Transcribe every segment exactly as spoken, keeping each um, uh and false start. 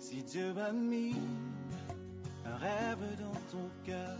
Si Dieu a mis un rêve dans ton cœur,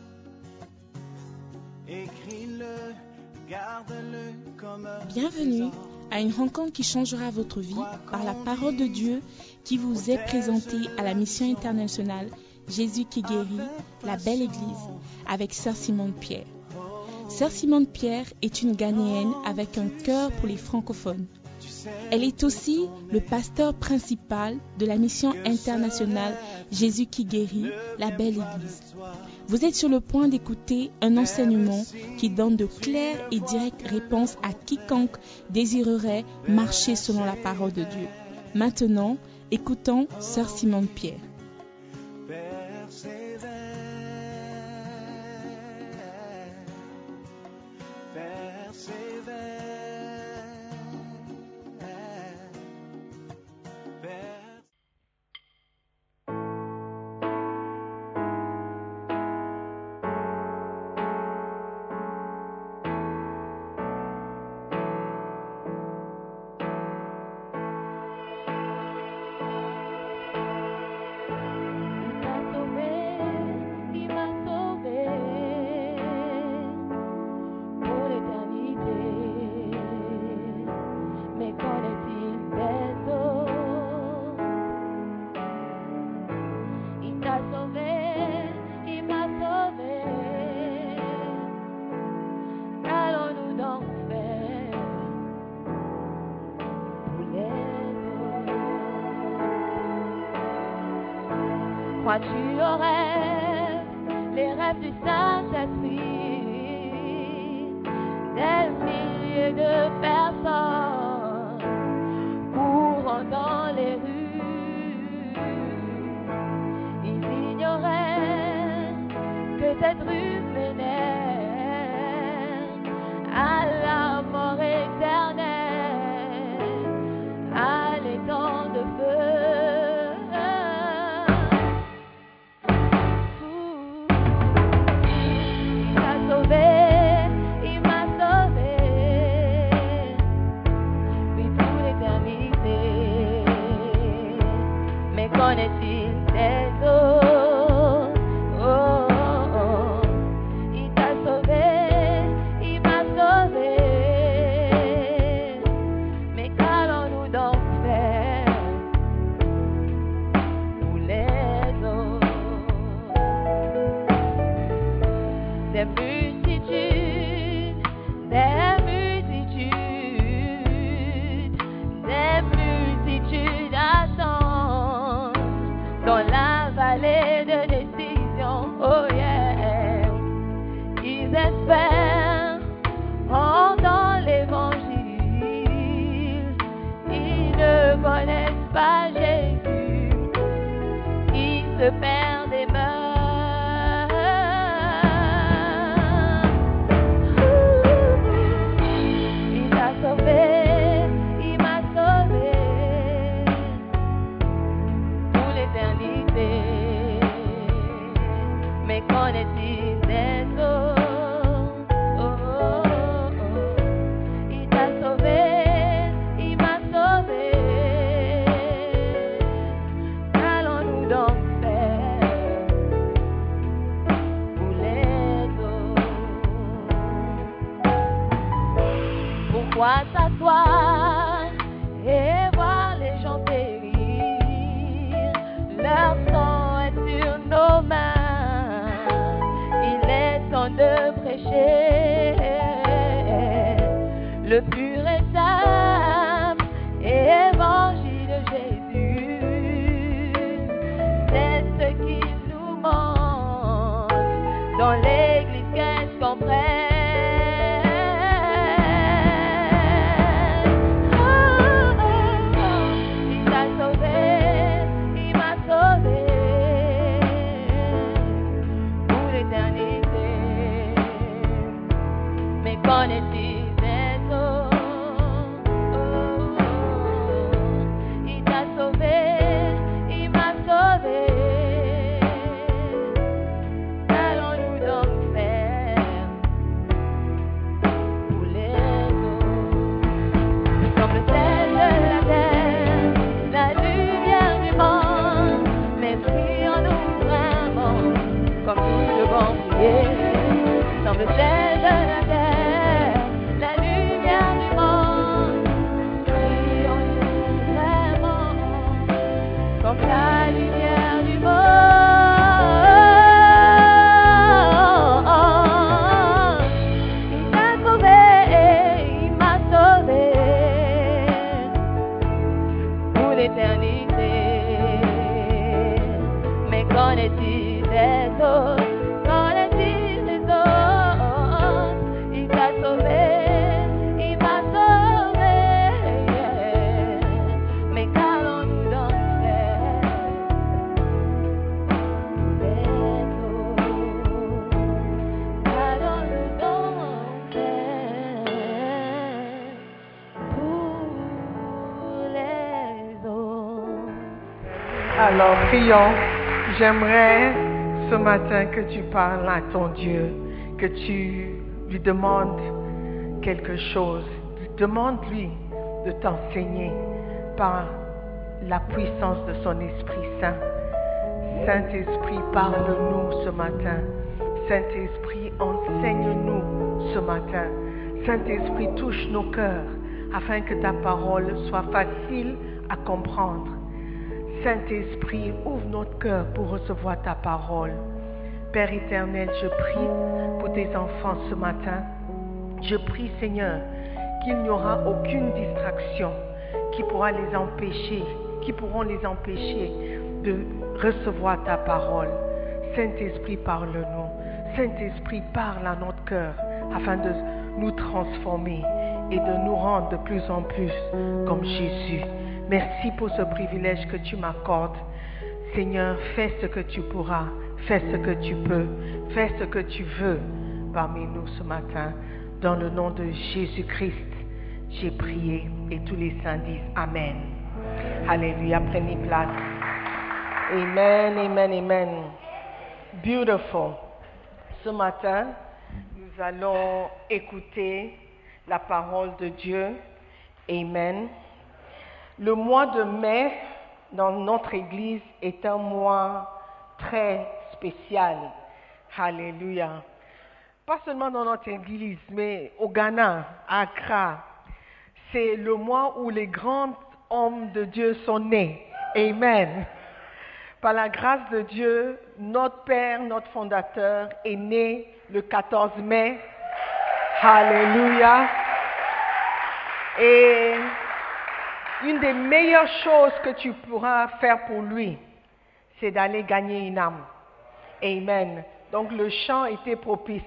écris-le, garde-le comme un Bienvenue à une rencontre qui changera votre vie par la parole de Dieu qui vous est présentée à la mission internationale Jésus qui guérit, la belle église, avec Sœur Simone Pierre. Sœur Simone Pierre est une Ghanéenne avec un cœur pour les francophones. Elle est aussi le pasteur principal de la mission internationale Jésus qui guérit, la belle église. Vous êtes sur le point d'écouter un enseignement qui donne de claires et directes réponses à quiconque désirerait marcher selon la parole de Dieu. Maintenant, écoutons Sœur Simone Pierre. Crois-tu aux rêves, les rêves du Saint-Esprit, des milliers de personnes courant dans les rues? Ils ignoraient que cette rue menait à la mort éternelle, à l'étang de feu. Connaît-il des eaux? Oh, oh, oh. Il t'a sauvé, il m'a sauvé. Mais qu'allons-nous donc faire pour les autres? Des multitudes, des multitudes, des multitudes attendent dans la vallée de décision, oh yeah. Ils espèrent entendre l'évangile, ils ne connaissent pas Jésus, ils se perdent des mœurs. Il t'a sauvé, il m'a sauvé. Mais connaît-il des eaux? Oh, oh, oh, oh. Il t'a sauvé, il m'a sauvé. Qu'allons-nous donc faire pour les autres? Pourquoi s'asseoir et voir les gens périr? Leur sang est sur nos mains, il est temps de prêcher le pur et simple évangile de Jésus. C'est ce qui nous manque dans l'église, qu'est-ce qu'on prête? Oh, oh, oh. Il t'a sauvé, il m'a sauvé. le ciel de la terre, la lumière du monde, brillons vraiment comme la lumière du monde. Il t'a sauvé, il m'a sauvé pour l'éternité. Mais qu'en est-il des autres? Qu'en est-il des autres? Il t'a sauvé, il m'a sauvé. Mais qu'allons-nous donc faire des autres? Qu'allons-nous donc faire pour les autres? Alors, prions. J'aimerais ce matin que tu parles à ton Dieu, que tu lui demandes quelque chose. Demande-lui de t'enseigner par la puissance de son Esprit Saint. Saint-Esprit, parle-nous ce matin. Saint-Esprit, enseigne-nous ce matin. Saint-Esprit, touche nos cœurs afin que ta parole soit facile à comprendre. Saint-Esprit, ouvre notre cœur pour recevoir ta parole. Père éternel, je prie pour tes enfants ce matin. Je prie, Seigneur, qu'il n'y aura aucune distraction qui pourra les empêcher, qui pourront les empêcher de recevoir ta parole. Saint-Esprit, parle-nous. Saint-Esprit, parle à notre cœur afin de nous transformer et de nous rendre de plus en plus comme Jésus. Merci pour ce privilège que tu m'accordes. Seigneur, fais ce que tu pourras, fais ce que tu peux, fais ce que tu veux parmi nous ce matin. Dans le nom de Jésus-Christ, j'ai prié et tous les saints disent Amen. Alléluia, prenez place. Amen, amen, amen. Beautiful. Ce matin, nous allons écouter la parole de Dieu. Amen. Le mois de mai dans notre église est un mois très spécial. Alléluia. Pas seulement dans notre église, mais au Ghana, à Accra. C'est le mois où les grands hommes de Dieu sont nés. Amen. Par la grâce de Dieu, notre Père, notre fondateur est né le quatorze mai. Alléluia. Et une des meilleures choses que tu pourras faire pour lui, c'est d'aller gagner une âme. Amen. Donc le chant était propice.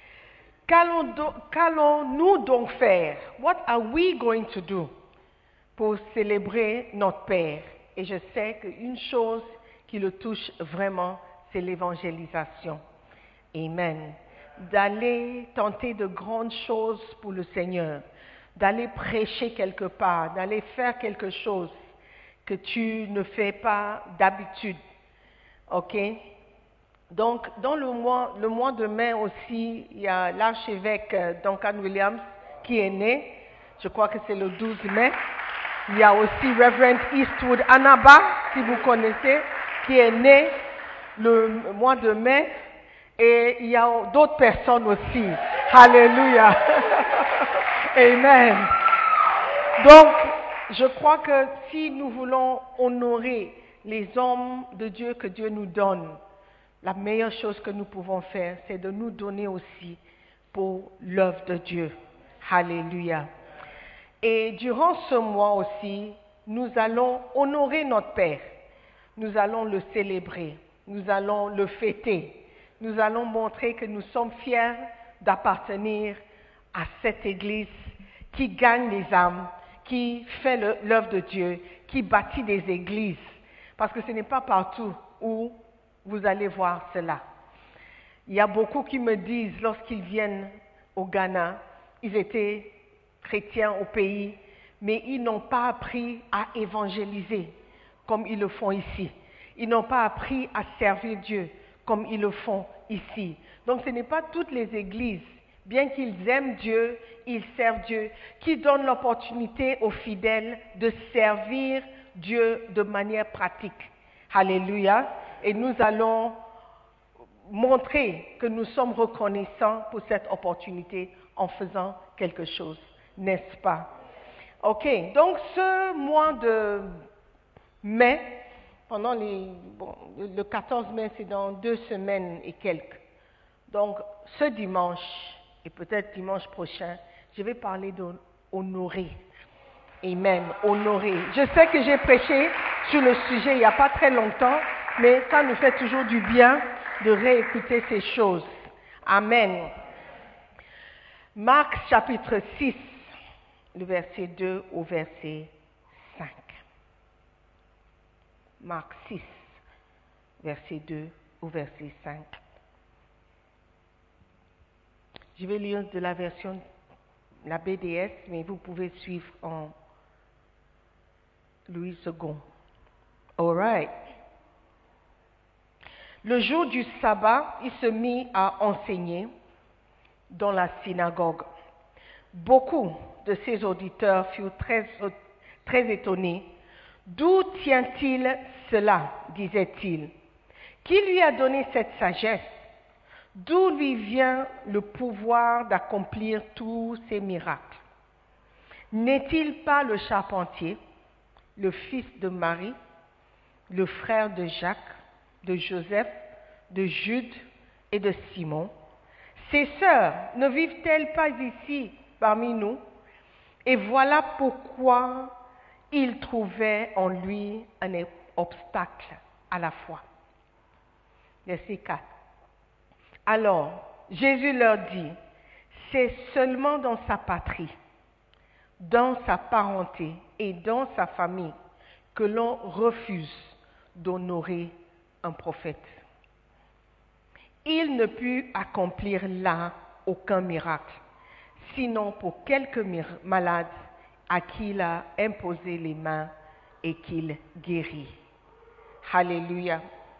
Qu'allons-nous donc faire? What are we going to do pour célébrer notre Père? Et je sais qu'une chose qui le touche vraiment, c'est l'évangélisation. Amen. D'aller tenter de grandes choses pour le Seigneur. D'aller prêcher quelque part, d'aller faire quelque chose que tu ne fais pas d'habitude. Ok? Donc, dans le mois, le mois de mai aussi, il y a l'archevêque Duncan Williams qui est né. Je crois que c'est le douze mai. Il y a aussi Reverend Eastwood Anaba, si vous connaissez, qui est né le mois de mai. Et il y a d'autres personnes aussi. Alléluia. Amen. Donc, je crois que si nous voulons honorer les hommes de Dieu que Dieu nous donne, la meilleure chose que nous pouvons faire, c'est de nous donner aussi pour l'œuvre de Dieu. Alléluia. Et durant ce mois aussi, nous allons honorer notre Père. Nous allons le célébrer. Nous allons le fêter. Nous allons montrer que nous sommes fiers d'appartenir à cette Église qui gagne les âmes, qui fait le, l'œuvre de Dieu, qui bâtit des églises. Parce que ce n'est pas partout où vous allez voir cela. Il y a beaucoup qui me disent, lorsqu'ils viennent au Ghana, ils étaient chrétiens au pays, mais ils n'ont pas appris à évangéliser comme ils le font ici. Ils n'ont pas appris à servir Dieu comme ils le font ici. Donc ce n'est pas toutes les églises, bien qu'ils aiment Dieu, ils servent Dieu, qui donnent l'opportunité aux fidèles de servir Dieu de manière pratique. Alléluia. Et nous allons montrer que nous sommes reconnaissants pour cette opportunité en faisant quelque chose, n'est-ce pas? Ok, donc ce mois de mai, pendant les, bon, le quatorze mai, c'est dans deux semaines et quelques. Donc ce dimanche, et peut-être dimanche prochain, je vais parler d'honorer. Amen, honorer. Je sais que j'ai prêché sur le sujet il n'y a pas très longtemps, mais ça nous fait toujours du bien de réécouter ces choses. Amen. Marc chapitre six, le verset deux au verset cinq. Marc six, verset deux au verset cinq. Je vais lire de la version, la B D S, mais vous pouvez suivre en Louis second. All right. Le jour du sabbat, il se mit à enseigner dans la synagogue. Beaucoup de ses auditeurs furent très, très étonnés. D'où tient-il cela, disait-il? Qui lui a donné cette sagesse? D'où lui vient le pouvoir d'accomplir tous ces miracles? N'est-il pas le charpentier, le fils de Marie, le frère de Jacques, de Joseph, de Jude et de Simon? Ses sœurs ne vivent-elles pas ici parmi nous? Et voilà pourquoi ils trouvaient en lui un obstacle à la foi. Verset quatre. Alors, Jésus leur dit, c'est seulement dans sa patrie, dans sa parenté et dans sa famille que l'on refuse d'honorer un prophète. Il ne put accomplir là aucun miracle, sinon pour quelques malades à qui il a imposé les mains et qu'il guérit. Alléluia.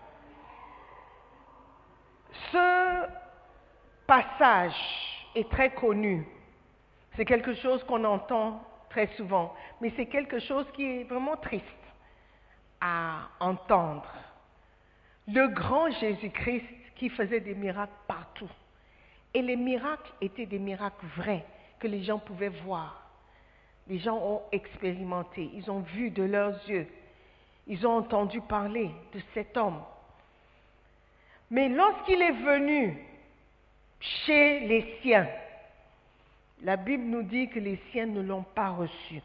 Ce passage est très connu. C'est quelque chose qu'on entend très souvent, mais c'est quelque chose qui est vraiment triste à entendre. Le grand Jésus-Christ qui faisait des miracles partout. Et les miracles étaient des miracles vrais que les gens pouvaient voir. Les gens ont expérimenté, ils ont vu de leurs yeux, ils ont entendu parler de cet homme. Mais lorsqu'il est venu chez les siens, la Bible nous dit que les siens ne l'ont pas reçu.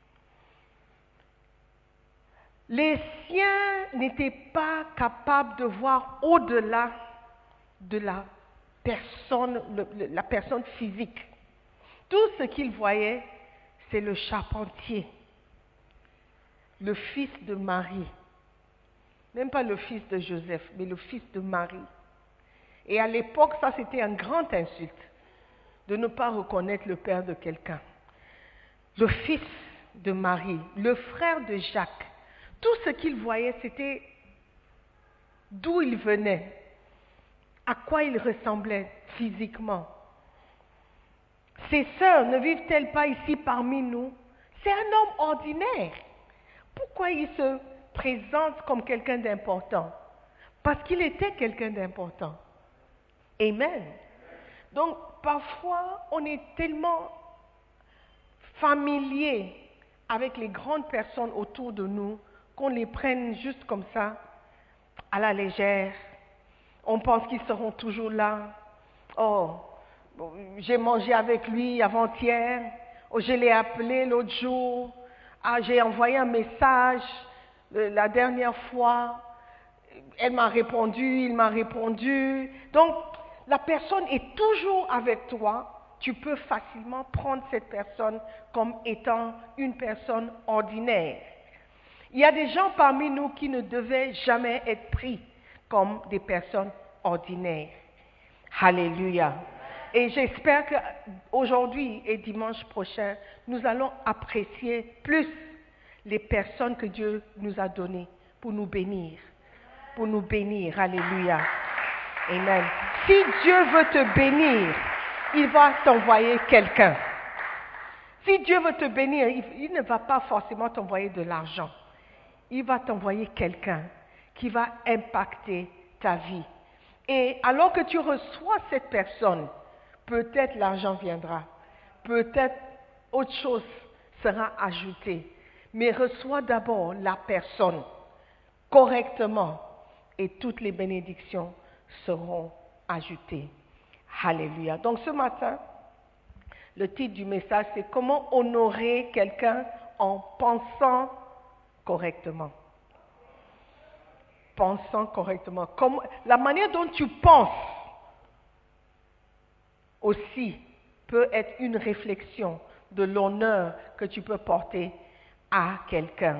Les siens n'étaient pas capables de voir au-delà de la personne, le, la personne physique. Tout ce qu'ils voyaient, c'est le charpentier, le fils de Marie. Même pas le fils de Joseph, mais le fils de Marie. Et à l'époque, ça c'était un grand insulte de ne pas reconnaître le père de quelqu'un. Le fils de Marie, le frère de Jacques. Tout ce qu'ils voyaient, c'était d'où il venait, à quoi il ressemblait physiquement. Ses sœurs ne vivent-elles pas ici parmi nous? C'est un homme ordinaire. Pourquoi il se présente comme quelqu'un d'important? Parce qu'il était quelqu'un d'important. Amen. Donc, parfois, on est tellement familier avec les grandes personnes autour de nous qu'on les prenne juste comme ça, à la légère. On pense qu'ils seront toujours là. Oh, bon, j'ai mangé avec lui avant-hier. Oh, je l'ai appelé l'autre jour. Ah, j'ai envoyé un message la dernière fois. Elle m'a répondu, il m'a répondu. Donc, la personne est toujours avec toi. Tu peux facilement prendre cette personne comme étant une personne ordinaire. Il y a des gens parmi nous qui ne devaient jamais être pris comme des personnes ordinaires. Alléluia. Et j'espère qu'aujourd'hui et dimanche prochain, nous allons apprécier plus les personnes que Dieu nous a données pour nous bénir. Pour nous bénir. Alléluia. Amen. Si Dieu veut te bénir, il va t'envoyer quelqu'un. Si Dieu veut te bénir, il, il ne va pas forcément t'envoyer de l'argent. Il va t'envoyer quelqu'un qui va impacter ta vie, Et alors que tu reçois cette personne, peut-être l'argent viendra, peut-être autre chose sera ajoutée, mais reçois d'abord la personne correctement et toutes les bénédictions seront ajoutées. Alléluia. Donc ce matin, le titre du message, c'est comment honorer quelqu'un en pensant correctement. Pensant correctement. Comme, la manière dont tu penses aussi peut être une réflexion de l'honneur que tu peux porter à quelqu'un.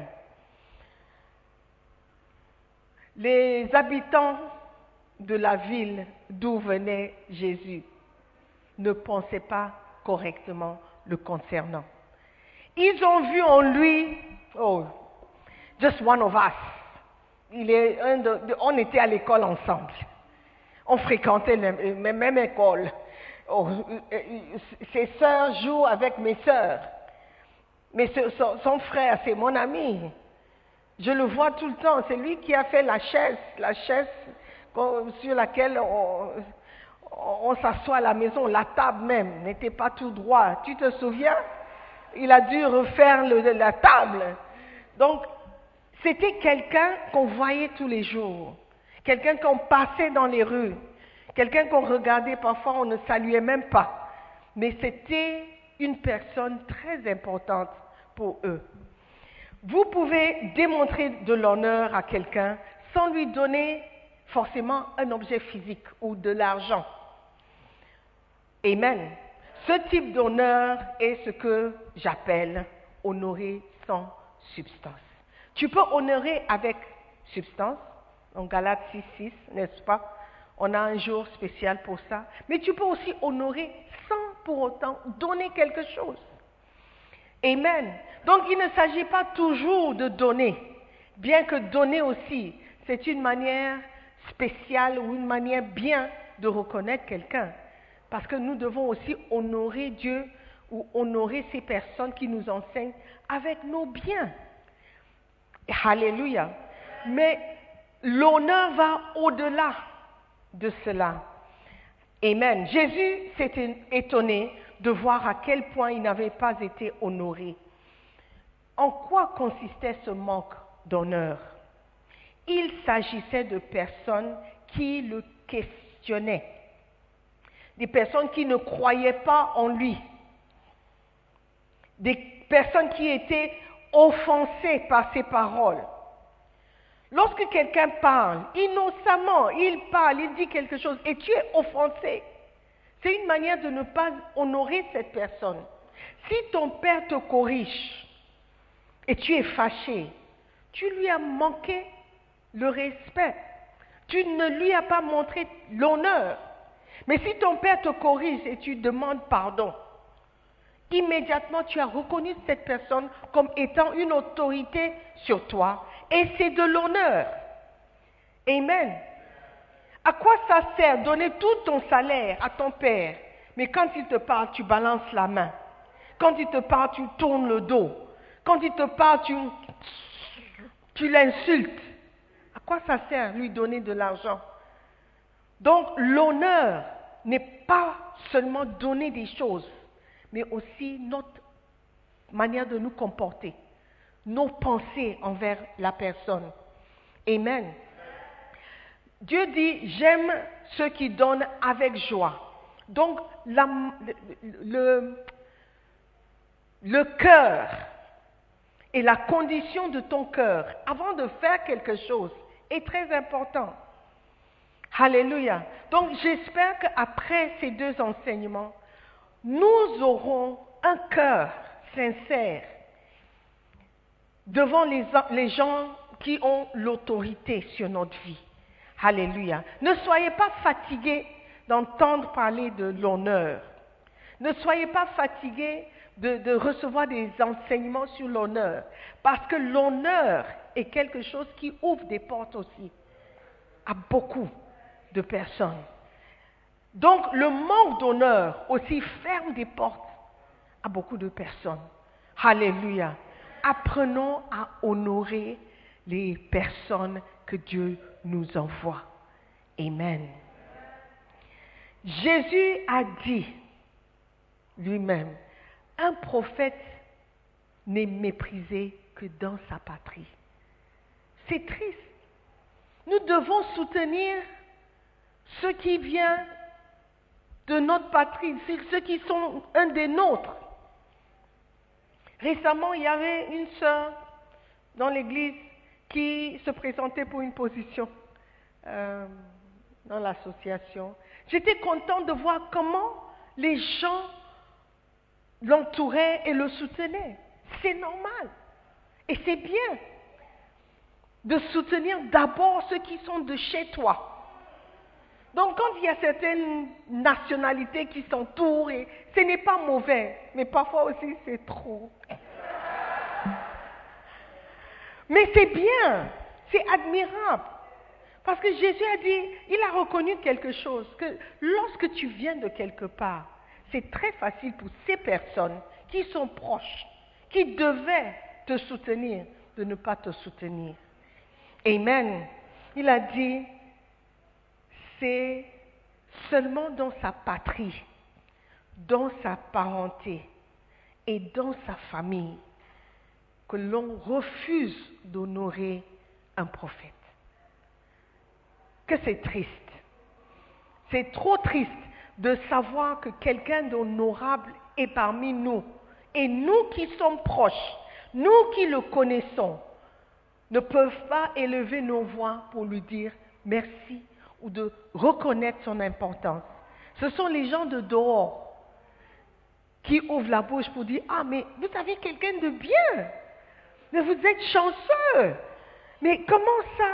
Les habitants de la ville d'où venait Jésus ne pensaient pas correctement le concernant. Ils ont vu en lui, oh, just one of us. Il est un de, de, on était à l'école ensemble. On fréquentait la même école. Oh, ses sœurs jouent avec mes sœurs. Mais son, son frère, c'est mon ami. Je le vois tout le temps. C'est lui qui a fait la chaise, la chaise sur laquelle on, on s'assoit à la maison. La table même n'était pas tout droit. Tu te souviens? Il a dû refaire le, la table. Donc, c'était quelqu'un qu'on voyait tous les jours. Quelqu'un qu'on passait dans les rues. Quelqu'un qu'on regardait, parfois on ne saluait même pas. Mais c'était une personne très importante pour eux. Vous pouvez démontrer de l'honneur à quelqu'un sans lui donner forcément un objet physique ou de l'argent. Amen. Ce type d'honneur est ce que j'appelle honorer sans substance. Tu peux honorer avec substance, en Galates six six, n'est-ce pas? On a un jour spécial pour ça. Mais tu peux aussi honorer sans pour autant donner quelque chose. Amen. Donc il ne s'agit pas toujours de donner, bien que donner aussi, c'est une manière spéciale ou une manière bien de reconnaître quelqu'un. Parce que nous devons aussi honorer Dieu ou honorer ces personnes qui nous enseignent avec nos biens. Alléluia. Mais l'honneur va au-delà de cela. Amen. Jésus s'était étonné de voir à quel point il n'avait pas été honoré. En quoi consistait ce manque d'honneur? Il s'agissait de personnes qui le questionnaient, des personnes qui ne croyaient pas en lui, des personnes qui étaient offensées par ses paroles. Lorsque quelqu'un parle, innocemment, il parle, il dit quelque chose, et tu es offensé, c'est une manière de ne pas honorer cette personne. Si ton père te corrige et tu es fâché, tu lui as manqué le respect. Tu ne lui as pas montré l'honneur. Mais si ton père te corrige et tu demandes pardon, immédiatement tu as reconnu cette personne comme étant une autorité sur toi et c'est de l'honneur. Amen. À quoi ça sert donner tout ton salaire à ton père, mais quand il te parle, tu balances la main. Quand il te parle, tu tournes le dos. Quand il te parle, tu, tu l'insultes. À quoi ça sert lui donner de l'argent? Donc l'honneur n'est pas seulement donner des choses, mais aussi notre manière de nous comporter, nos pensées envers la personne. Amen. Dieu dit, j'aime ceux qui donnent avec joie. Donc, la, le, le, le cœur et la condition de ton cœur, avant de faire quelque chose, est très important. Alléluia. Donc, j'espère qu'après ces deux enseignements, nous aurons un cœur sincère devant les, les gens qui ont l'autorité sur notre vie. Alléluia. Ne soyez pas fatigués d'entendre parler de l'honneur. Ne soyez pas fatigués de, de recevoir des enseignements sur l'honneur. Parce que l'honneur est quelque chose qui ouvre des portes aussi à beaucoup de personnes. Donc le manque d'honneur aussi ferme des portes à beaucoup de personnes. Alléluia. Apprenons à honorer les personnes que Dieu nous envoie. Amen. Jésus a dit lui-même, un prophète n'est méprisé que dans sa patrie. C'est triste. Nous devons soutenir ceux qui viennent de notre patrie, ceux qui sont un des nôtres. Récemment, il y avait une sœur dans l'église qui se présentait pour une position euh, dans l'association. J'étais contente de voir comment les gens l'entouraient et le soutenaient. C'est normal. Et c'est bien de soutenir d'abord ceux qui sont de chez toi. Donc quand il y a certaines nationalités qui s'entourent, et ce n'est pas mauvais, mais parfois aussi c'est trop. Mais c'est bien, c'est admirable. Parce que Jésus a dit, il a reconnu quelque chose, que lorsque tu viens de quelque part, c'est très facile pour ces personnes qui sont proches, qui devaient te soutenir, de ne pas te soutenir. Amen. Il a dit, c'est seulement dans sa patrie, dans sa parenté et dans sa famille que l'on refuse d'honorer un prophète. Que c'est triste. C'est trop triste de savoir que quelqu'un d'honorable est parmi nous. Et nous qui sommes proches, nous qui le connaissons, ne peuvent pas élever nos voix pour lui dire merci ou de reconnaître son importance. Ce sont les gens de dehors qui ouvrent la bouche pour dire « Ah, mais vous avez quelqu'un de bien, mais vous êtes chanceux. » Mais comment ça?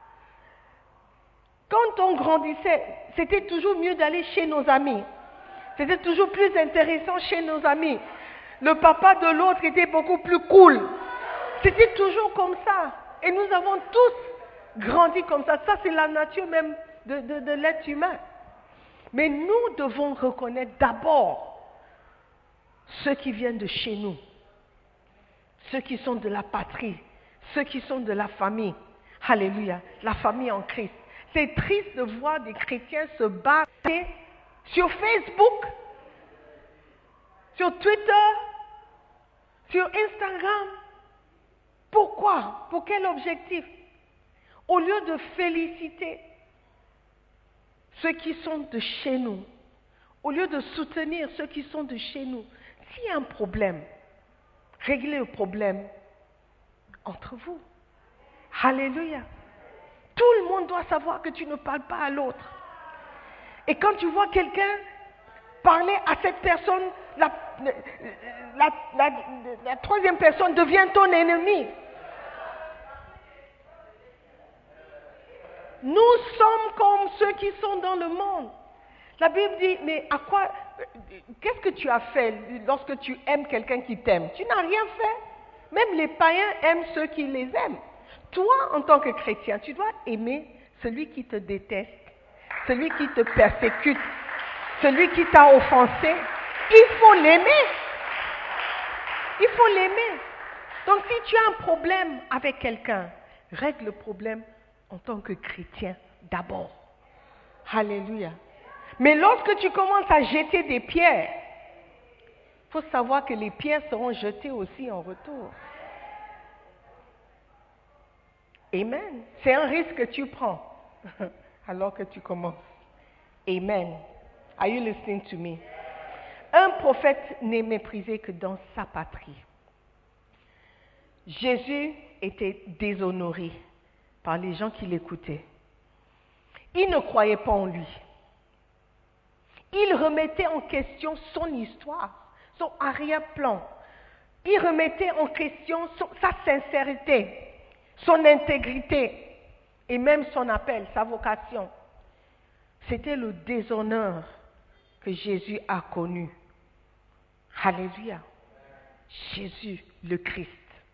Quand on grandissait, c'était toujours mieux d'aller chez nos amis. C'était toujours plus intéressant chez nos amis. Le papa de l'autre était beaucoup plus cool. C'était toujours comme ça. Et nous avons tous grandi comme ça. Ça, c'est la nature même de, de, de l'être humain. Mais nous devons reconnaître d'abord ceux qui viennent de chez nous, ceux qui sont de la patrie, ceux qui sont de la famille. Alléluia, la famille en Christ. C'est triste de voir des chrétiens se battre sur Facebook, sur Twitter, sur Instagram. Pourquoi? Pour quel objectif? Au lieu de féliciter ceux qui sont de chez nous, au lieu de soutenir ceux qui sont de chez nous, s'il y a un problème, réglez le problème entre vous. Alléluia. Tout le monde doit savoir que tu ne parles pas à l'autre. Et quand tu vois quelqu'un parler à cette personne, la, la, la, la troisième personne devient ton ennemi. Nous sommes comme ceux qui sont dans le monde. La Bible dit, mais à quoi, qu'est-ce que tu as fait lorsque tu aimes quelqu'un qui t'aime? Tu n'as rien fait. Même les païens aiment ceux qui les aiment. Toi, en tant que chrétien, tu dois aimer celui qui te déteste, celui qui te persécute, celui qui t'a offensé. Il faut l'aimer. Il faut l'aimer. Donc si tu as un problème avec quelqu'un, règle le problème en tant que chrétien d'abord. Alléluia. Mais lorsque tu commences à jeter des pierres, il faut savoir que les pierres seront jetées aussi en retour. Amen. C'est un risque que tu prends alors que tu commences. Amen. Are you listening to me? Un prophète n'est méprisé que dans sa patrie. Jésus était déshonoré par les gens qui l'écoutaient. Ils ne croyaient pas en lui. Ils remettaient en question son histoire, son arrière-plan. Ils remettaient en question son, sa sincérité, son intégrité et même son appel, sa vocation. C'était le déshonneur que Jésus a connu. Alléluia. Jésus le Christ.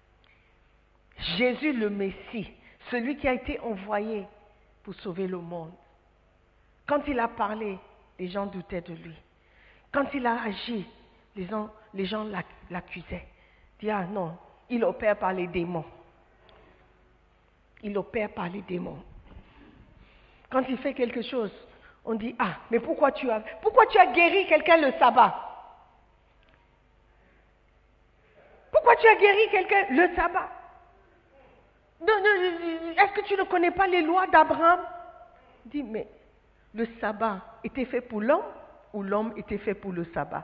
Jésus le Messie, celui qui a été envoyé pour sauver le monde. Quand il a parlé, les gens doutaient de lui. Quand il a agi, les gens, les gens l'accusaient. Ils disaient, ah non, il opère par les démons. Il opère par les démons. Quand il fait quelque chose, On dit, ah, mais pourquoi tu as, pourquoi tu as guéri quelqu'un le sabbat? Pourquoi tu as guéri quelqu'un le sabbat? Non, non, est-ce que tu ne connais pas les lois d'Abraham? Dit, mais le sabbat était fait pour l'homme ou l'homme était fait pour le sabbat?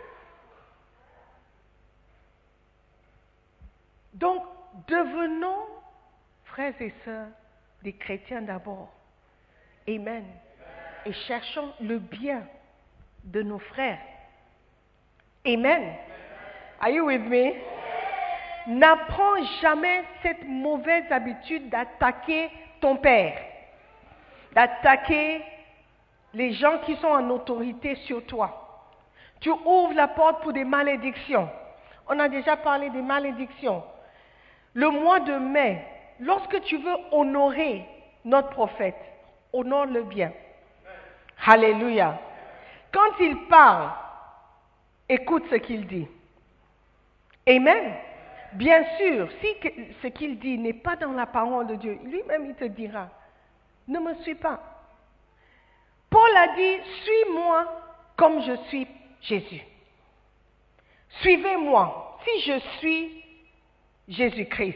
Donc, devenons, frères et sœurs, des chrétiens d'abord. Amen. Et cherchons le bien de nos frères. Amen. Are you with me? N'apprends jamais cette mauvaise habitude d'attaquer ton père, d'attaquer les gens qui sont en autorité sur toi. Tu ouvres la porte pour des malédictions. On a déjà parlé des malédictions. Le mois de mai, lorsque tu veux honorer notre prophète, honore-le bien. Alléluia. Quand il parle, écoute ce qu'il dit. Amen. Bien sûr, si ce qu'il dit n'est pas dans la parole de Dieu, lui-même il te dira, ne me suis pas. Paul a dit, suis-moi comme je suis Jésus. Suivez-moi. Si je suis Jésus-Christ,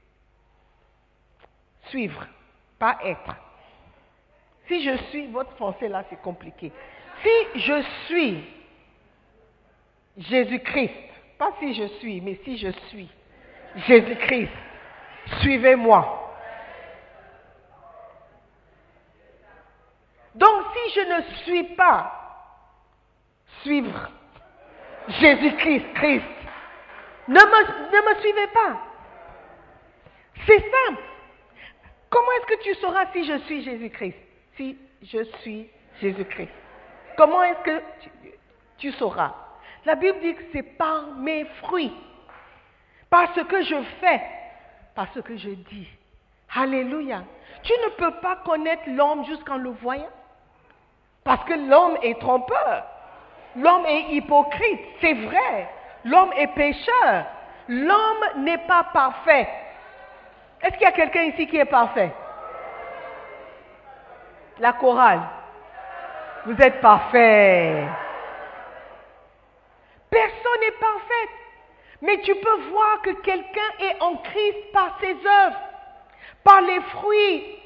suivre, pas être. Si je suis, votre français là c'est compliqué. Si je suis Jésus-Christ, pas si je suis, mais si je suis Jésus-Christ, suivez-moi. Donc si je ne suis pas suivre Jésus-Christ, Christ, ne me, ne me suivez pas. C'est simple. Comment est-ce que tu sauras si je suis Jésus-Christ? Si je suis Jésus-Christ. Comment est-ce que tu, tu sauras? La Bible dit que c'est par mes fruits, par ce que je fais, par ce que je dis. Alléluia. Tu ne peux pas connaître l'homme jusqu'en le voyant. Parce que l'homme est trompeur. L'homme est hypocrite. C'est vrai. L'homme est pécheur. L'homme n'est pas parfait. Est-ce qu'il y a quelqu'un ici qui est parfait? La chorale. Vous êtes parfait. Personne n'est parfait. Mais tu peux voir que quelqu'un est en Christ par ses œuvres, par les fruits.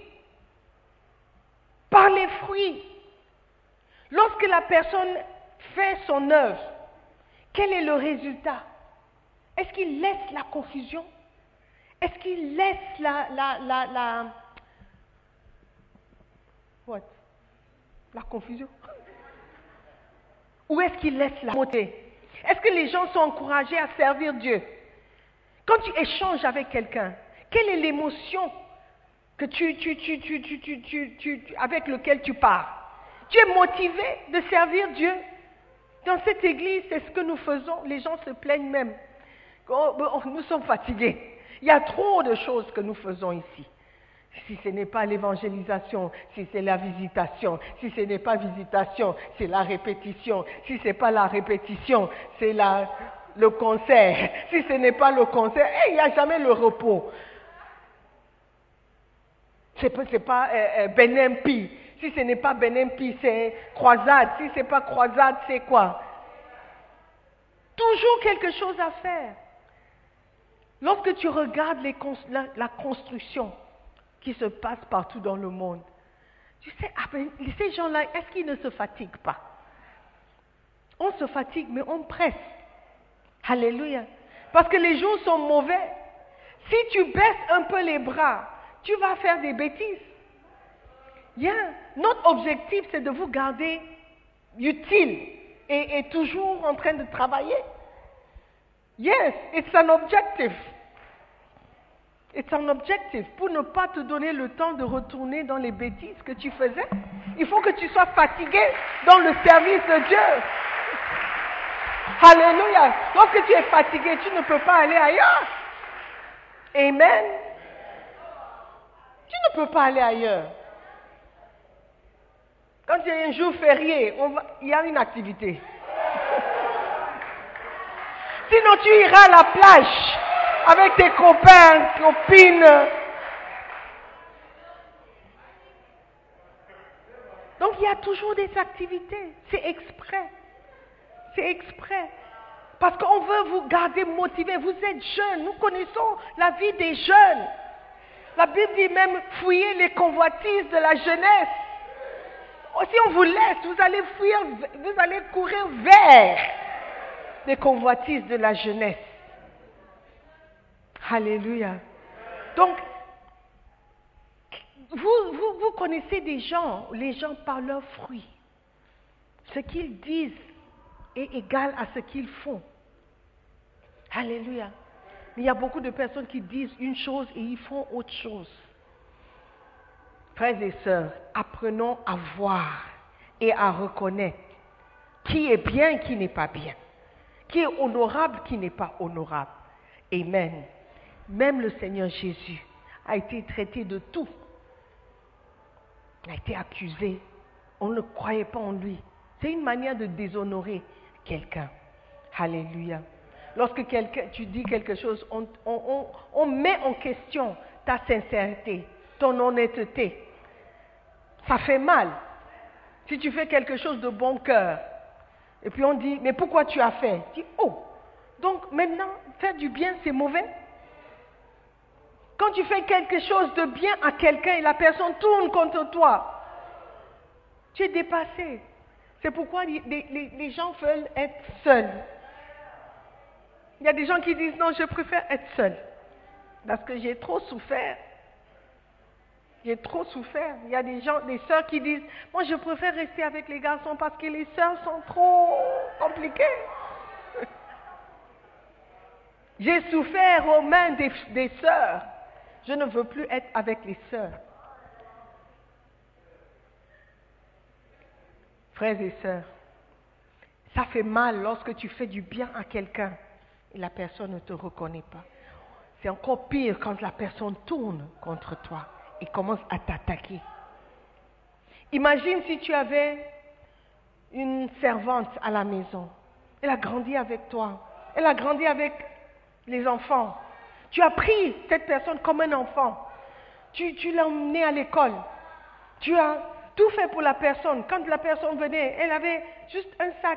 Par les fruits. Lorsque la personne fait son œuvre, quel est le résultat? Est-ce qu'il laisse la confusion? Est-ce qu'il laisse la, la, la, la, what? La confusion? Ou est-ce qu'il laisse la beauté? Est-ce que les gens sont encouragés à servir Dieu? Quand tu échanges avec quelqu'un, quelle est l'émotion que tu, tu, tu, tu, tu, tu, tu, tu, avec laquelle tu pars? Tu es motivé de servir Dieu? Dans cette église, c'est ce que nous faisons. Les gens se plaignent même. Oh, oh, nous sommes fatigués. Il y a trop de choses que nous faisons ici. Si ce n'est pas l'évangélisation, si c'est la visitation, si ce n'est pas visitation, c'est la répétition, si ce n'est pas la répétition, c'est la, le concert, si ce n'est pas le concert, hey, il n'y a jamais le repos. Ce n'est pas euh, euh, Benempi, si ce n'est pas Benempi, c'est croisade, si ce n'est pas croisade, c'est quoi? Toujours quelque chose à faire. Lorsque tu regardes les cons- la, la construction qui se passe partout dans le monde, tu sais, ah ben, ces gens-là, est-ce qu'ils ne se fatiguent pas? On se fatigue, mais on presse. Alléluia. Parce que les jours sont mauvais. Si tu baisses un peu les bras, tu vas faire des bêtises. Yeah. Notre objectif, c'est de vous garder utile et, et toujours en train de travailler. Yes, it's an objective. It's an objective. Pour ne pas te donner le temps de retourner dans les bêtises que tu faisais, il faut que tu sois fatigué dans le service de Dieu. Alléluia. Lorsque tu es fatigué, tu ne peux pas aller ailleurs. Amen. Tu ne peux pas aller ailleurs. Quand il y a un jour férié, on va, il y a une activité. Sinon, tu iras à la plage avec tes copains, copines. Donc il y a toujours des activités. C'est exprès. C'est exprès. Parce qu'on veut vous garder motivés. Vous êtes jeunes. Nous connaissons la vie des jeunes. La Bible dit même fouiller les convoitises de la jeunesse. Si on vous laisse, vous allez fuir, vous allez courir vers les convoitises de la jeunesse. Alléluia. Donc, vous, vous, vous connaissez des gens, les gens par leurs fruits. Ce qu'ils disent est égal à ce qu'ils font. Alléluia. Mais il y a beaucoup de personnes qui disent une chose et ils font autre chose. Frères et sœurs, apprenons à voir et à reconnaître qui est bien et qui n'est pas bien. Qui est honorable, qui n'est pas honorable. Amen. Même le Seigneur Jésus a été traité de tout. Il a été accusé. On ne croyait pas en lui. C'est une manière de déshonorer quelqu'un. Alléluia. Lorsque quelqu'un, tu dis quelque chose, on, on, on, on met en question ta sincérité, ton honnêteté. Ça fait mal. Si tu fais quelque chose de bon cœur, et puis on dit, mais pourquoi tu as fait? Tu dis, oh, donc maintenant, faire du bien, c'est mauvais? Quand tu fais quelque chose de bien à quelqu'un et la personne tourne contre toi, tu es dépassé. C'est pourquoi les, les, les gens veulent être seuls. Il y a des gens qui disent, non, je préfère être seul. Parce que j'ai trop souffert. J'ai trop souffert. Il y a des gens, des sœurs qui disent, moi je préfère rester avec les garçons parce que les sœurs sont trop compliquées. J'ai souffert aux mains des, des sœurs. Je ne veux plus être avec les sœurs. Frères et sœurs, ça fait mal lorsque tu fais du bien à quelqu'un et la personne ne te reconnaît pas. C'est encore pire quand la personne tourne contre toi et commence à t'attaquer. Imagine si tu avais une servante à la maison. Elle a grandi avec toi. Elle a grandi avec les enfants. Tu as pris cette personne comme un enfant. Tu, tu l'as emmenée à l'école. Tu as tout fait pour la personne. Quand la personne venait, elle avait juste un sac.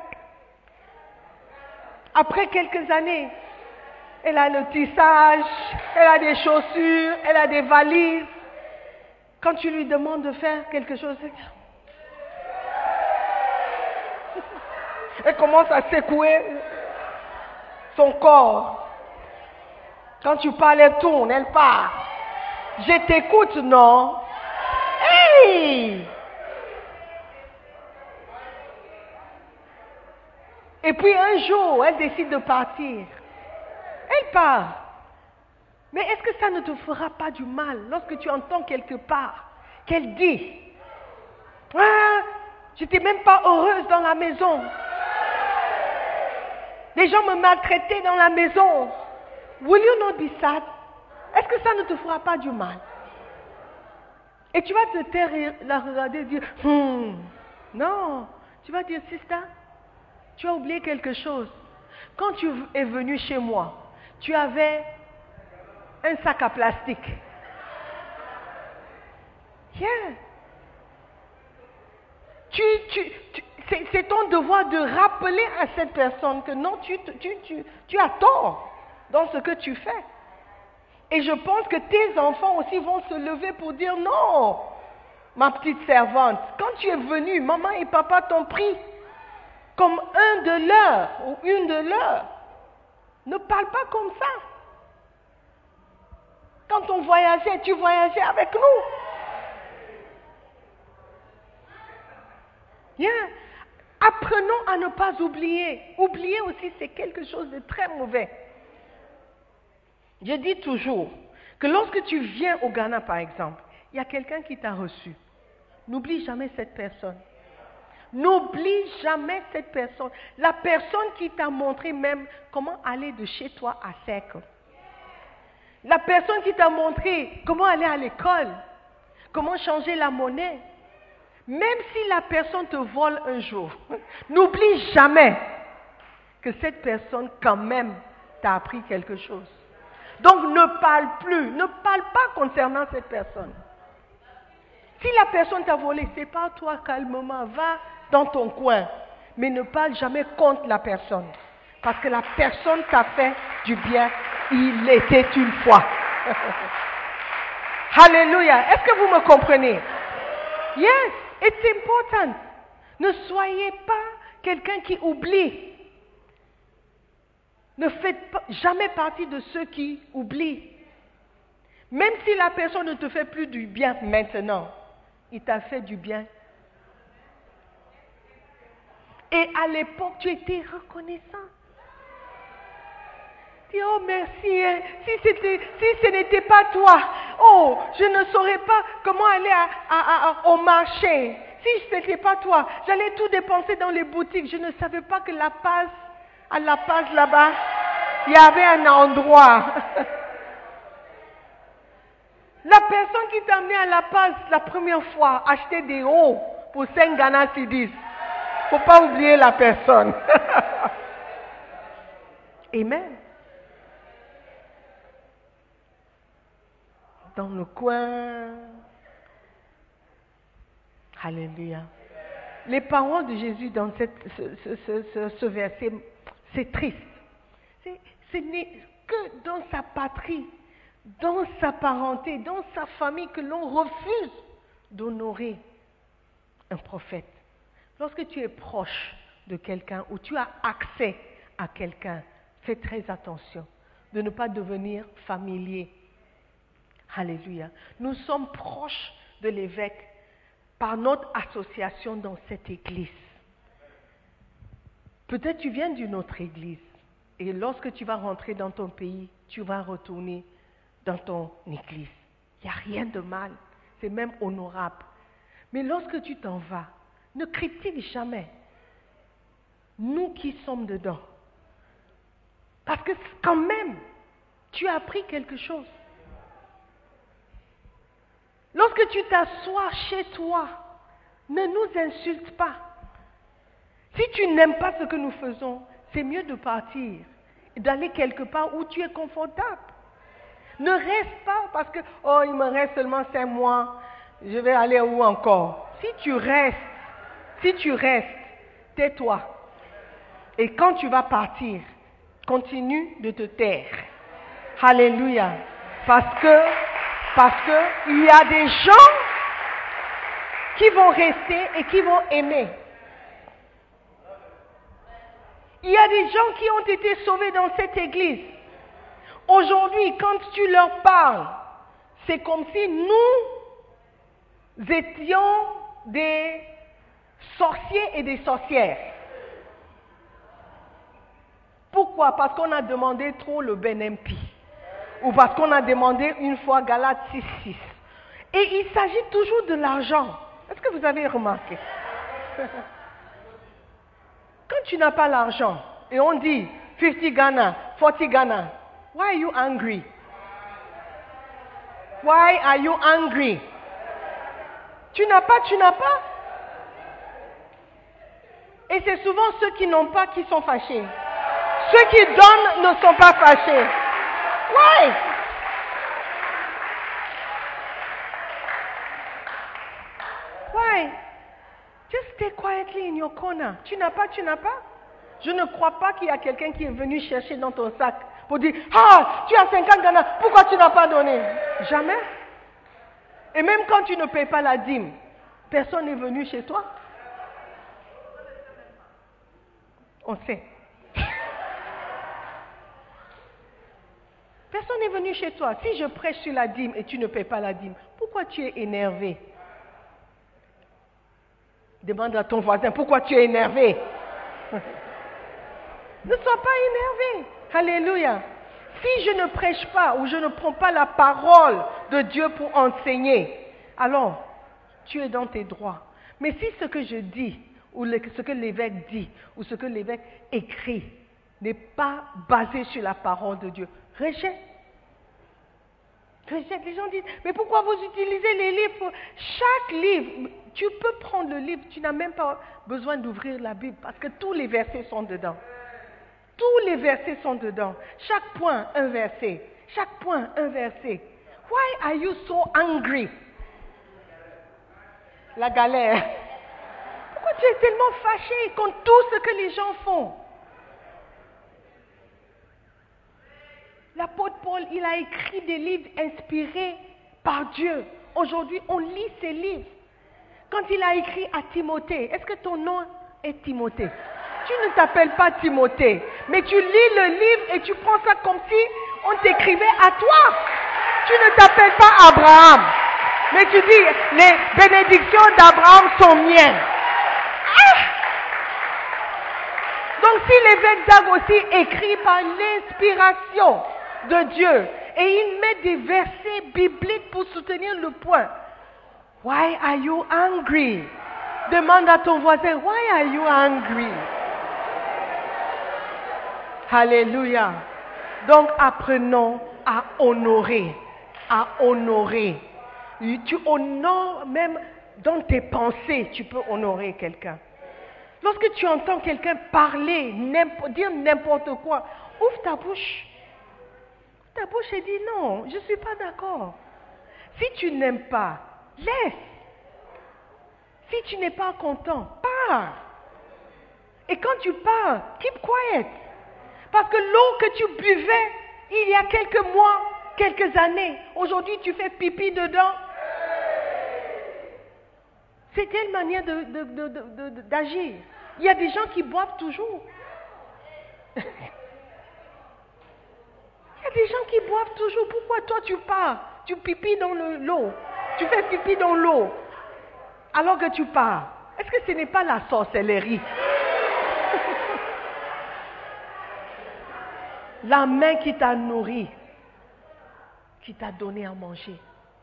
Après quelques années, elle a le tissage, elle a des chaussures, elle a des valises. Quand tu lui demandes de faire quelque chose, elle commence à secouer son corps. Quand tu parles, elle tourne, elle part. Je t'écoute, non? Hey! Et puis un jour, elle décide de partir. Elle part. Mais est-ce que ça ne te fera pas du mal lorsque tu entends quelque part qu'elle dit « Ah, je n'étais même pas heureuse dans la maison. Les gens me maltraitaient dans la maison. Will you not be sad? » Est-ce que ça ne te fera pas du mal? Et tu vas te taire et la regarder et dire hmm. Non, tu vas dire sister, tu as oublié quelque chose. Quand tu es venu chez moi, tu avais un sac à plastique. Yeah. Tu, tu, tu, c'est, c'est ton devoir de rappeler à cette personne que non, tu, tu, tu, tu as tort dans ce que tu fais. Et je pense que tes enfants aussi vont se lever pour dire non, ma petite servante, quand tu es venue, maman et papa t'ont pris comme un de leurs ou une de leurs. Ne parle pas comme ça. Quand on voyageait, tu voyageais avec nous. Bien. Apprenons à ne pas oublier. Oublier aussi, c'est quelque chose de très mauvais. Je dis toujours que lorsque tu viens au Ghana, par exemple, il y a quelqu'un qui t'a reçu. N'oublie jamais cette personne. N'oublie jamais cette personne. La personne qui t'a montré même comment aller de chez toi à Sec. La personne qui t'a montré comment aller à l'école, comment changer la monnaie. Même si la personne te vole un jour, n'oublie jamais que cette personne quand même t'a appris quelque chose. Donc ne parle plus, ne parle pas concernant cette personne. Si la personne t'a volé, c'est pas toi calmement, va dans ton coin. Mais ne parle jamais contre la personne. Parce que la personne t'a fait du bien, il était une fois. Alléluia. Est-ce que vous me comprenez? Yes, it's important. Ne soyez pas quelqu'un qui oublie. Ne faites pas, jamais partie de ceux qui oublient. Même si la personne ne te fait plus du bien maintenant, il t'a fait du bien. Et à l'époque, tu étais reconnaissant. Dis, oh merci, hein. si, c'était, si ce n'était pas toi, oh, je ne saurais pas comment aller à, à, à, au marché. Si ce n'était pas toi, j'allais tout dépenser dans les boutiques. Je ne savais pas que La Paz, à La Paz là-bas, il y avait un endroit. La personne qui t'a amené à La Paz la première fois, acheter des hauts pour cinq Ghana Cedis. Il ne faut pas oublier la personne. Amen. Dans le coin. Alléluia. Les paroles de Jésus dans cette, ce, ce, ce, ce, ce verset, c'est triste. C'est, ce n'est que dans sa patrie, dans sa parenté, dans sa famille que l'on refuse d'honorer un prophète. Lorsque tu es proche de quelqu'un ou tu as accès à quelqu'un, fais très attention de ne pas devenir familier. Alléluia. Nous sommes proches de l'évêque par notre association dans cette église. Peut-être tu viens d'une autre église et lorsque tu vas rentrer dans ton pays, tu vas retourner dans ton église. Il n'y a rien de mal, c'est même honorable. Mais lorsque tu t'en vas, ne critique jamais nous qui sommes dedans. Parce que quand même, tu as appris quelque chose. Lorsque tu t'assois chez toi, ne nous insulte pas. Si tu n'aimes pas ce que nous faisons, c'est mieux de partir et d'aller quelque part où tu es confortable. Ne reste pas parce que, oh, il me reste seulement cinq mois, je vais aller où encore? Si tu restes, si tu restes, tais-toi. Et quand tu vas partir, continue de te taire. Alléluia. Parce que, parce que il y a des gens qui vont rester et qui vont aimer. Il y a des gens qui ont été sauvés dans cette église. Aujourd'hui, quand tu leur parles, c'est comme si nous étions des sorciers et des sorcières. Pourquoi? Parce qu'on a demandé trop le Ben M P. Ou parce qu'on a demandé une fois Galates six six. Et il s'agit toujours de l'argent. Est-ce que vous avez remarqué? Quand tu n'as pas l'argent, et on dit fifty Ghana, forty Ghana, why are you angry? Why are you angry? Tu n'as pas, tu n'as pas. Et c'est souvent ceux qui n'ont pas qui sont fâchés. Ceux qui donnent ne sont pas fâchés. Why? Why? Just stay quietly in your corner. Tu n'as pas, tu n'as pas. Je ne crois pas qu'il y a quelqu'un qui est venu chercher dans ton sac pour dire « Ah, tu as cinquante Ghana, pourquoi tu n'as pas donné ?» Jamais. Et même quand tu ne payes pas la dîme, personne n'est venu chez toi. On sait. Personne n'est venu chez toi. Si je prêche sur la dîme et tu ne payes pas la dîme, pourquoi tu es énervé? Demande à ton voisin, pourquoi tu es énervé? Ne sois pas énervé. Alléluia. Si je ne prêche pas ou je ne prends pas la parole de Dieu pour enseigner, alors tu es dans tes droits. Mais si ce que je dis, ou ce que l'évêque dit, ou ce que l'évêque écrit, n'est pas basé sur la parole de Dieu, rejette. Rejette. Les gens disent, mais pourquoi vous utilisez les livres? Chaque livre, tu peux prendre le livre, tu n'as même pas besoin d'ouvrir la Bible, parce que tous les versets sont dedans. Tous les versets sont dedans. Chaque point, un verset. Chaque point, un verset. Why are you so angry? la galère. Pourquoi tu es tellement fâché contre tout ce que les gens font? L'apôtre Paul, il a écrit des livres inspirés par Dieu. Aujourd'hui, on lit ces livres. Quand il a écrit à Timothée, est-ce que ton nom est Timothée? Tu ne t'appelles pas Timothée, mais tu lis le livre et tu prends ça comme si on t'écrivait à toi. Tu ne t'appelles pas Abraham, mais tu dis, les bénédictions d'Abraham sont miennes. Ah! Donc si l'évêque Dag aussi écrit par l'inspiration de Dieu, et il met des versets bibliques pour soutenir le point. Why are you angry? Demande à ton voisin, why are you angry? Alléluia. Donc apprenons à honorer, à honorer. Tu honores même dans tes pensées, tu peux honorer quelqu'un. Lorsque tu entends quelqu'un parler, n'importe, dire n'importe quoi, ouvre ta bouche. Ta bouche et dit non, je ne suis pas d'accord. Si tu n'aimes pas, laisse. Si tu n'es pas content, pars. Et quand tu pars, keep quiet. Parce que l'eau que tu buvais il y a quelques mois, quelques années, aujourd'hui tu fais pipi dedans. C'est telle manière de, de, de, de, de, d'agir. Il y a des gens qui boivent toujours. Il y a des gens qui boivent toujours. Pourquoi toi tu pars? Tu pipis dans le, l'eau. Tu fais pipi dans l'eau. Alors que tu pars. Est-ce que ce n'est pas la sorcellerie? La main qui t'a nourri, qui t'a donné à manger.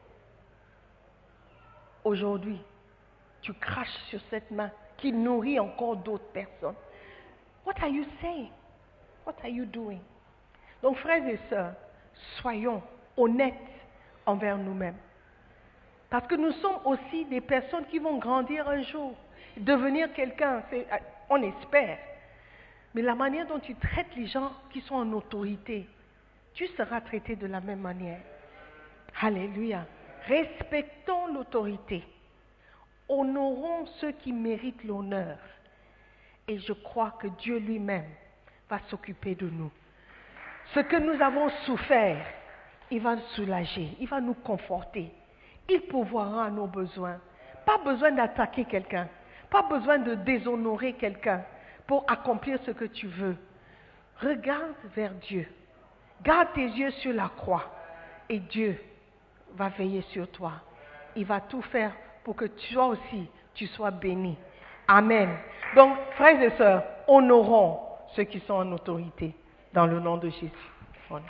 Aujourd'hui, tu craches sur cette main qui nourrit encore d'autres personnes. What are you saying? What are you doing? Donc, frères et sœurs, soyons honnêtes envers nous-mêmes. Parce que nous sommes aussi des personnes qui vont grandir un jour, devenir quelqu'un, c'est, on espère. Mais la manière dont tu traites les gens qui sont en autorité, tu seras traité de la même manière. Alléluia. Respectons l'autorité. Honorons ceux qui méritent l'honneur. Et je crois que Dieu lui-même va s'occuper de nous. Ce que nous avons souffert, il va nous soulager, il va nous conforter. Il pourvoira à nos besoins. Pas besoin d'attaquer quelqu'un, pas besoin de déshonorer quelqu'un pour accomplir ce que tu veux. Regarde vers Dieu. Garde tes yeux sur la croix et Dieu va veiller sur toi. Il va tout faire pour que toi aussi, tu sois béni. Amen. Donc, frères et sœurs, honorons ceux qui sont en autorité dans le nom de Jésus. Voilà.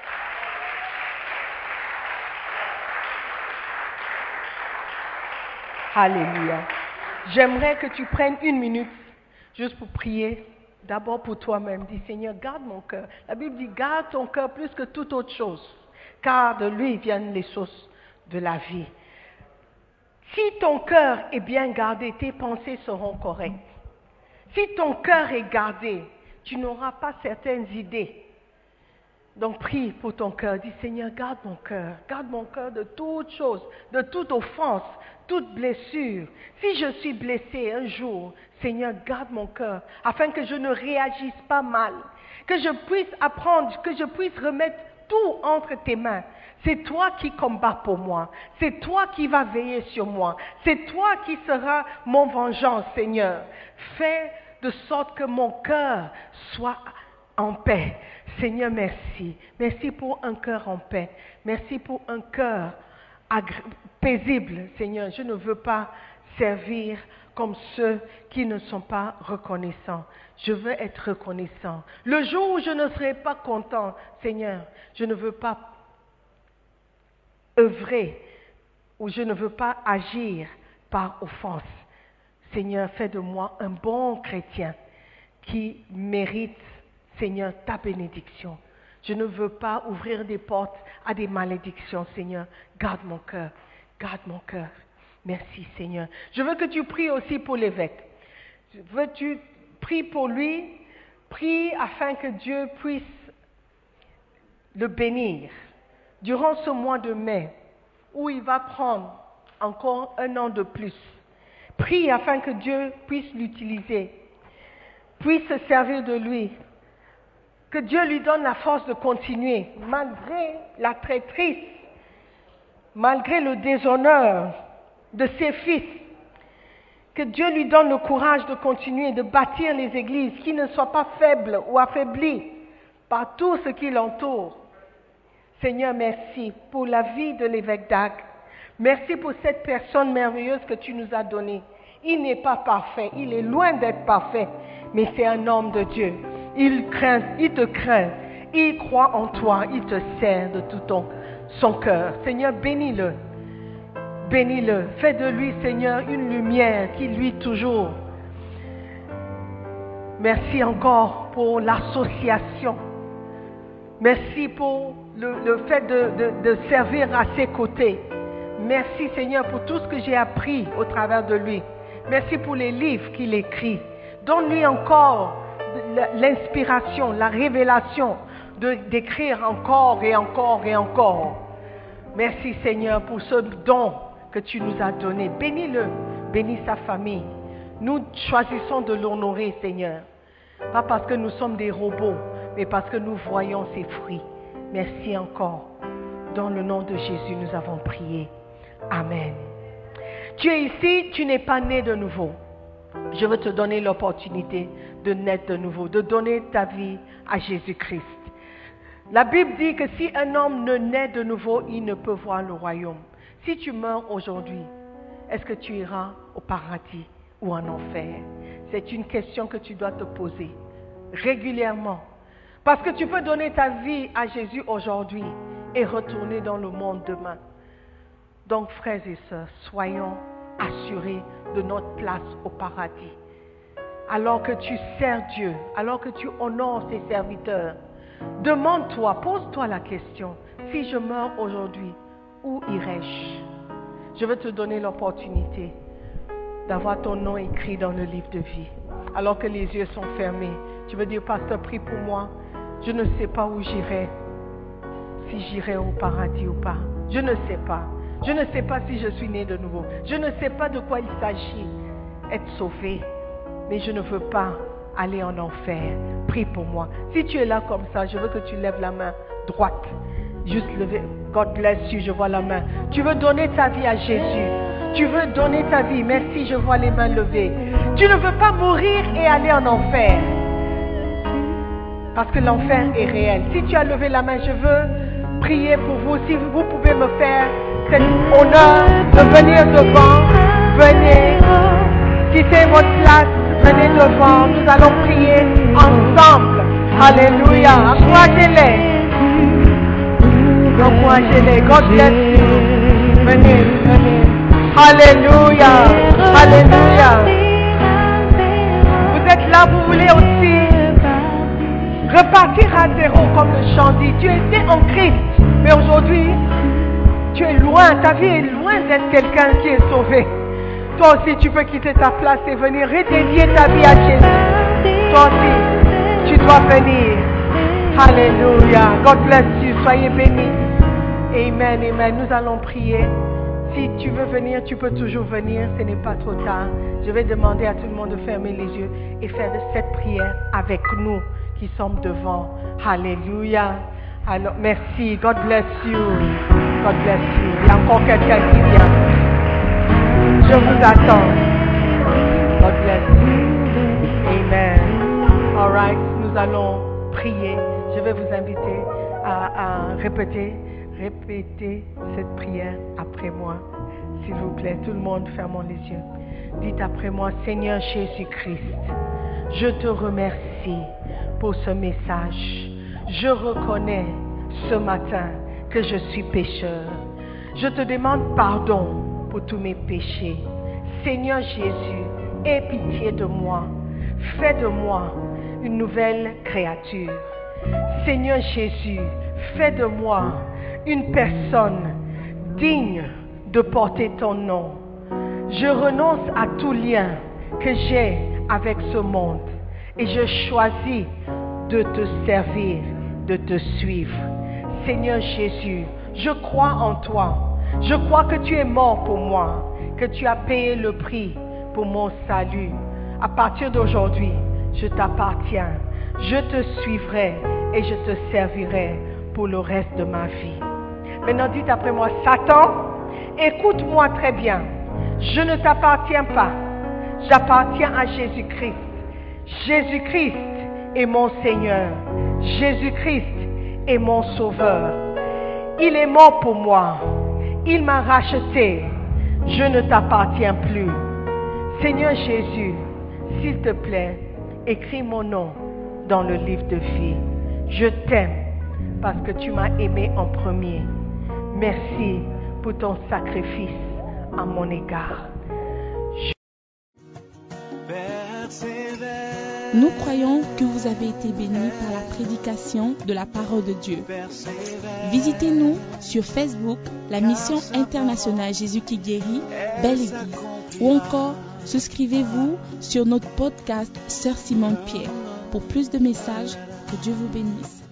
Alléluia. J'aimerais que tu prennes une minute juste pour prier. D'abord pour toi-même. Dis, Seigneur, garde mon cœur. La Bible dit, garde ton cœur plus que toute autre chose. Car de lui viennent les sources de la vie. Si ton cœur est bien gardé, tes pensées seront correctes. Si ton cœur est gardé, tu n'auras pas certaines idées. Donc prie pour ton cœur. Dis, Seigneur, garde mon cœur. Garde mon cœur de toute chose, de toute offense, toute blessure. Si je suis blessé un jour, Seigneur, garde mon cœur, afin que je ne réagisse pas mal, que je puisse apprendre, que je puisse remettre tout entre tes mains. C'est toi qui combats pour moi. C'est toi qui vas veiller sur moi. C'est toi qui seras mon vengeance, Seigneur. Fais de sorte que mon cœur soit en paix. Seigneur, merci. Merci pour un cœur en paix. Merci pour un cœur agré- paisible, Seigneur. Je ne veux pas servir comme ceux qui ne sont pas reconnaissants. Je veux être reconnaissant. Le jour où je ne serai pas content, Seigneur, je ne veux pas œuvrer ou je ne veux pas agir par offense. Seigneur, fais de moi un bon chrétien qui mérite, Seigneur, ta bénédiction. Je ne veux pas ouvrir des portes à des malédictions, Seigneur. Garde mon cœur, garde mon cœur. Merci, Seigneur. Je veux que tu pries aussi pour l'évêque. Je veux que tu pries pour lui, prie afin que Dieu puisse le bénir durant ce mois de mai, où il va prendre encore un an de plus Prie afin que Dieu puisse l'utiliser, puisse se servir de lui, que Dieu lui donne la force de continuer, malgré la traîtrise, malgré le déshonneur de ses fils, que Dieu lui donne le courage de continuer, de bâtir les églises, qui ne soient pas faibles ou affaiblies par tout ce qui l'entoure. Seigneur, merci pour la vie de l'évêque Dag. Merci pour cette personne merveilleuse que tu nous as donnée. Il n'est pas parfait, il est loin d'être parfait, mais c'est un homme de Dieu. Il craint, il te craint, il croit en toi, il te sert de tout ton, son cœur. Seigneur, bénis-le, bénis-le. Fais de lui, Seigneur, une lumière qui luit toujours. Merci encore pour l'association. Merci pour le, le fait de, de, de servir à ses côtés. Merci, Seigneur, pour tout ce que j'ai appris au travers de lui. Merci pour les livres qu'il écrit. Donne-lui encore l'inspiration, la révélation de, d'écrire encore et encore et encore. Merci, Seigneur, pour ce don que tu nous as donné. Bénis-le, bénis sa famille. Nous choisissons de l'honorer, Seigneur. Pas parce que nous sommes des robots, mais parce que nous voyons ses fruits. Merci encore. Dans le nom de Jésus, nous avons prié. Amen. Tu es ici, tu n'es pas né de nouveau. Je veux te donner l'opportunité de naître de nouveau, de donner ta vie à Jésus-Christ. La Bible dit que si un homme ne naît de nouveau, il ne peut voir le royaume. Si tu meurs aujourd'hui, est-ce que tu iras au paradis ou en enfer? C'est une question que tu dois te poser régulièrement. Parce que tu peux donner ta vie à Jésus aujourd'hui et retourner dans le monde demain. Donc, frères et sœurs, soyons assurés de notre place au paradis. Alors que tu sers Dieu, alors que tu honores ses serviteurs, demande-toi, pose-toi la question, si je meurs aujourd'hui, où irai-je? Je veux te donner l'opportunité d'avoir ton nom écrit dans le livre de vie. Alors que les yeux sont fermés, tu veux dire, pasteur, prie pour moi. Je ne sais pas où j'irai, si j'irai au paradis ou pas. Je ne sais pas. Je ne sais pas si je suis né de nouveau. Je ne sais pas de quoi il s'agit, être sauvé. Mais je ne veux pas aller en enfer. Prie pour moi. Si tu es là comme ça, je veux que tu lèves la main droite. Juste lever. God bless you, je vois la main. Tu veux donner ta vie à Jésus. Tu veux donner ta vie. Merci, je vois les mains levées. Tu ne veux pas mourir et aller en enfer. Parce que l'enfer est réel. Si tu as levé la main, je veux prier pour vous. Si vous pouvez me faire cet honneur de venir devant, venez, quittez votre place, venez devant. Nous allons prier ensemble. Alléluia. Encouragez-les. Encouragez-les. God bless you. Venez, venez. Alléluia. Alléluia. Vous êtes là, vous voulez aussi repartir à zéro comme le chant dit. Tu étais en Christ, mais aujourd'hui, tu es loin, ta vie est loin d'être quelqu'un qui est sauvé. Toi aussi, tu peux quitter ta place et venir redédier ta vie à Jésus. Toi aussi, tu dois venir. Alléluia. God bless you. Soyez bénis. Amen, amen. Nous allons prier. Si tu veux venir, tu peux toujours venir. Ce n'est pas trop tard. Je vais demander à tout le monde de fermer les yeux et faire de cette prière avec nous qui sommes devant. Alléluia. Alors, merci. God bless you. God bless you. Il y a encore quelqu'un qui vient. Je vous attends. God bless you. Amen. All right. Nous allons prier. Je vais vous inviter à, à répéter, répéter cette prière après moi. S'il vous plaît, tout le monde, fermons les yeux. Dites après moi, Seigneur Jésus-Christ, je te remercie pour ce message. Je reconnais ce matin que je suis pécheur. Je te demande pardon pour tous mes péchés. Seigneur Jésus, aie pitié de moi. Fais de moi une nouvelle créature. Seigneur Jésus, fais de moi une personne digne de porter ton nom. Je renonce à tout lien que j'ai avec ce monde et je choisis de te servir, de te suivre. Seigneur Jésus, je crois en toi. Je crois que tu es mort pour moi, que tu as payé le prix pour mon salut. À partir d'aujourd'hui, je t'appartiens. Je te suivrai et je te servirai pour le reste de ma vie. Maintenant, dites après moi, Satan, écoute-moi très bien. Je ne t'appartiens pas. J'appartiens à Jésus-Christ. Jésus-Christ est mon Seigneur. Jésus-Christ est mon Sauveur. Il est mort pour moi. Il m'a racheté. Je ne t'appartiens plus. Seigneur Jésus, s'il te plaît, écris mon nom dans le livre de vie. Je t'aime parce que tu m'as aimé en premier. Merci pour ton sacrifice à mon égard. Nous croyons que vous avez été bénis par la prédication de la parole de Dieu. Visitez-nous sur Facebook, la mission internationale Jésus qui guérit, Belle Église, ou encore souscrivez-vous sur notre podcast Sœur Simone Pierre. Pour plus de messages, que Dieu vous bénisse.